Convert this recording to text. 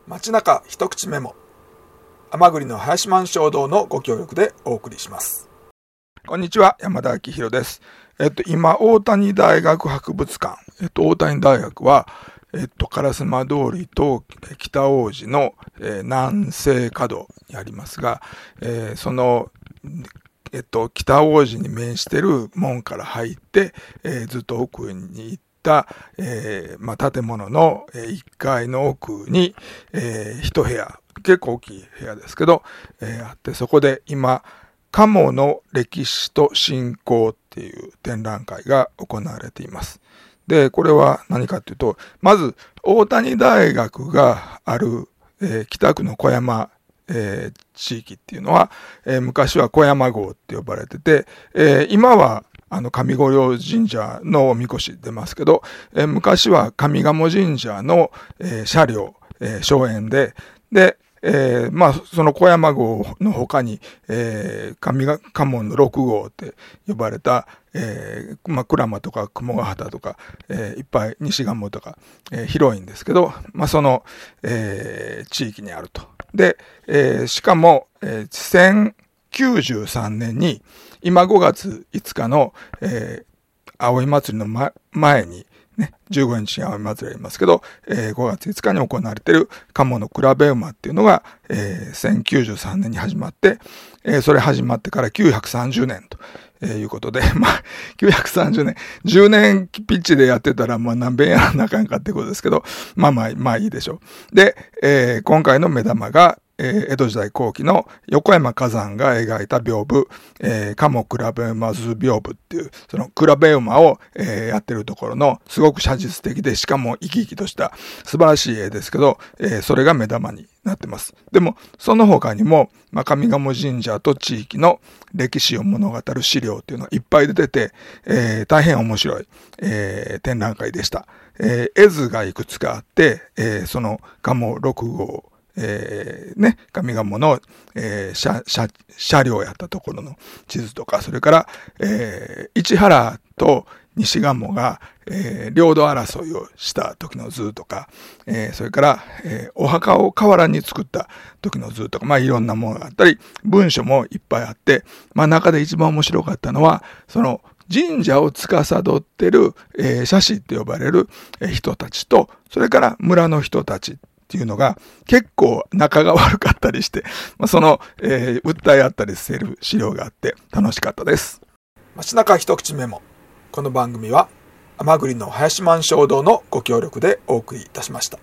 街中一口メモ、甘栗の林満衝動のご協力でお送りします。こんにちは、山田明宏です。今大谷大学博物館、大谷大学は烏丸通りと北大路の、南西角にありますが、その北大路に面している門から入って、ずっと奥に行った、建物の1階の奥に、一部屋、結構大きい部屋ですけど、あって、そこで今鴨の歴史と信仰っていう展覧会が行われています。で、これは何かというと、まず大谷大学がある、北区の小山地域っていうのは、昔は小山郷って呼ばれてて、今は上五稜神社のおみこし出ますけど、昔は上賀茂神社の、社寮、荘園で、その小山郷の他に、上賀茂の6号って呼ばれた、鞍馬とか雲ヶ畑とか、いっぱい西賀茂とか、広いんですけど、その、地域にあると。で、しかも、1093年に、今5月5日の、葵祭りの、前に、ね、15日に葵祭りありますけど、5月5日に行われている鴨の比べ馬っていうのが、1093年に始まって、それ始まってから930年ということで、930年、10年ピッチでやってたら、何遍やらなあかんかってことですけど、いいでしょう。で、今回の目玉が、江戸時代後期の横山崋山が描いた屏風、鴨比べ馬図屏風っていう、その比べ馬を、やってるところの、すごく写実的で、しかも生き生きとした素晴らしい絵ですけど、それが目玉になってます。でも、その他にも、上賀茂神社と地域の歴史を物語る資料っていうのがいっぱい出てて、大変面白い、展覧会でした。絵図がいくつかあって、その賀茂6号、上賀茂の、車両やったところの地図とか、それから、市原と西賀茂が、領土争いをした時の図とか、それから、お墓を河原に作った時の図とか、いろんなものがあったり、文書もいっぱいあって、中で一番面白かったのは、その神社を司ってる、社士って呼ばれる人たちと、それから村の人たちっていうのが結構仲が悪かったりして、訴え合ったりする資料があって楽しかったです。街中一口メモ。この番組は甘栗の林満衝動のご協力でお送りいたしました。